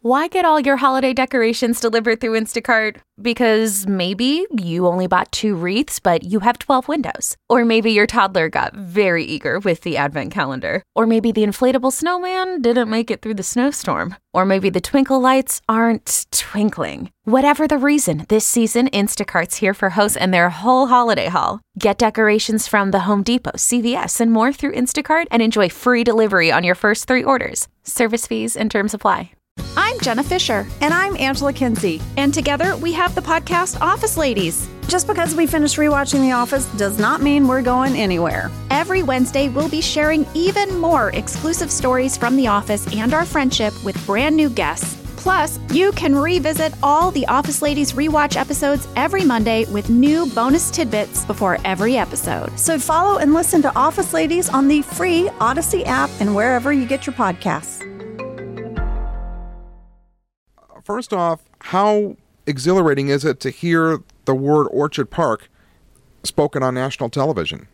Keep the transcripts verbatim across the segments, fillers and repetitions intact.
Why get all your holiday decorations delivered through Instacart? Because maybe you only bought two wreaths, but you have twelve windows. Or maybe your toddler got very eager with the advent calendar. Or maybe the inflatable snowman didn't make it through the snowstorm. Or maybe the twinkle lights aren't twinkling. Whatever the reason, this season, Instacart's here for hosts and their whole holiday haul. Get decorations from the Home Depot, C V S, and more through Instacart and enjoy free delivery on your first three orders. Service fees and terms apply. I'm Jenna Fisher. And I'm Angela Kinsey. And together we have the podcast Office Ladies. Just because we finished rewatching The Office does not mean we're going anywhere. Every Wednesday, we'll be sharing even more exclusive stories from The Office and our friendship with brand new guests. Plus, you can revisit all the Office Ladies rewatch episodes every Monday with new bonus tidbits before every episode. So follow and listen to Office Ladies on the free Odyssey app and wherever you get your podcasts. First off, how exhilarating is it to hear the word Orchard Park spoken on national television?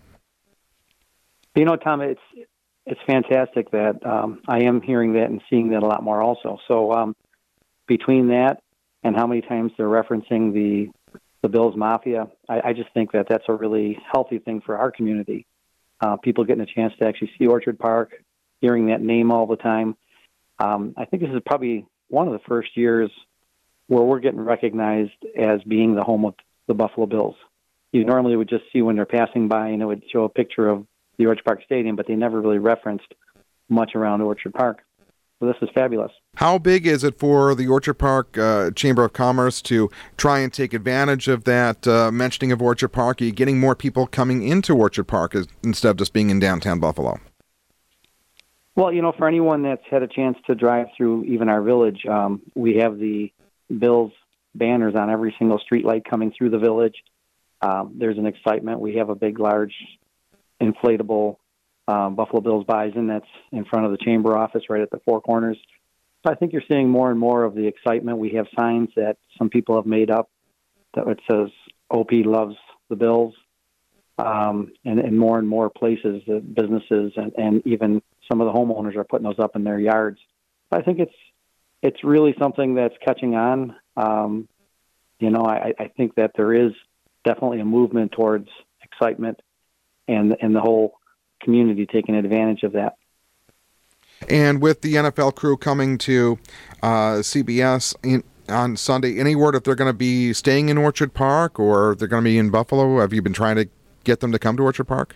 You know, Tom, it's it's fantastic that um, I am hearing that and seeing that a lot more also. So um, between that and how many times they're referencing the the Bills Mafia, I, I just think that that's a really healthy thing for our community. Uh, people getting a chance to actually see Orchard Park, hearing that name all the time. Um, I think this is probably one of the first years where we're getting recognized as being the home of the Buffalo Bills. You normally would just see when they're passing by and it would show a picture of the Orchard Park Stadium, but they never really referenced much around Orchard Park. So this is fabulous. How big is it for the Orchard Park uh, Chamber of Commerce to try and take advantage of that uh, mentioning of Orchard Park? Are you getting more people coming into Orchard Park as, instead of just being in downtown Buffalo? Well, you know, for anyone that's had a chance to drive through even our village, um, we have the Bills banners on every single street light coming through the village. Um, there's an excitement. We have a big, large, inflatable um, Buffalo Bills bison that's in front of the chamber office right at the four corners. So I think you're seeing more and more of the excitement. We have signs that some people have made up that it says O P loves the Bills. Um, and, and more and more places, uh, businesses, and, and even some of the homeowners are putting those up in their yards. I think it's it's really something that's catching on. Um, you know, I, I think that there is definitely a movement towards excitement and and the whole community taking advantage of that. And with the N F L crew coming to uh, C B S in, on Sunday, any word if they're going to be staying in Orchard Park or if they're going to be in Buffalo? Have you been trying to get them to come to Orchard Park?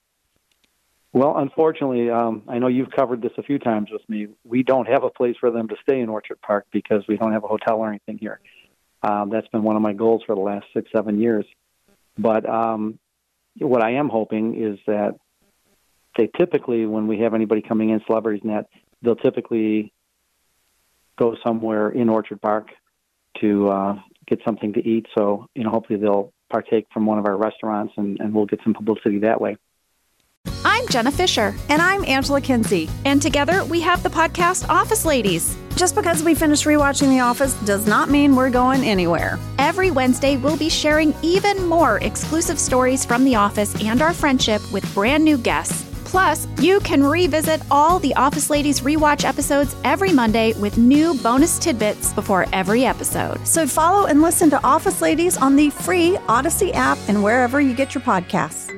Well, unfortunately, um, I know you've covered this a few times with me. We don't have a place for them to stay in Orchard Park because we don't have a hotel or anything here. Um, that's been one of my goals for the last six, seven years. But um, what I am hoping is that they typically, when we have anybody coming in, celebrities and that, they'll typically go somewhere in Orchard Park to uh, get something to eat. So, you know, hopefully they'll partake from one of our restaurants and, and we'll get some publicity that way. I'm Jenna Fisher. And I'm Angela Kinsey. And together we have the podcast Office Ladies. Just because we finished rewatching The Office does not mean we're going anywhere. Every Wednesday, we'll be sharing even more exclusive stories from The Office and our friendship with brand new guests. Plus, you can revisit all the Office Ladies rewatch episodes every Monday with new bonus tidbits before every episode. So follow and listen to Office Ladies on the free Odyssey app and wherever you get your podcasts.